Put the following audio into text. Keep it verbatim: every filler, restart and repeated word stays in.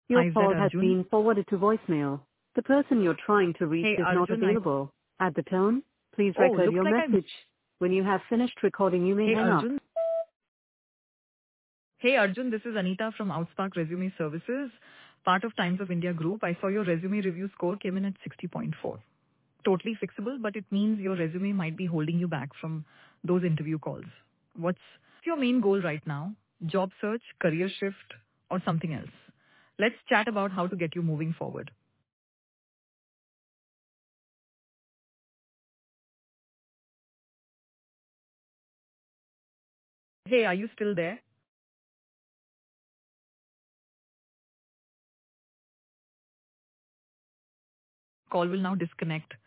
Your Hi, is that call has Arjun? been forwarded to voicemail. The person you're trying to reach Hey, is not Arjun, I... available. At the tone, please Oh, record looks your like I... message. When you have finished recording, you may Hey, hang up. Arjun. Hey, Arjun, this is Anita from Outspark Resume Services, part of Times of India Group. I saw your resume review score came in at sixty point four. Totally fixable, but it means your resume might be holding you back from those interview calls. What's your main goal right now? Job search, career shift, or something else? Let's chat about how to get you moving forward. Hey, are you still there? Call will now disconnect.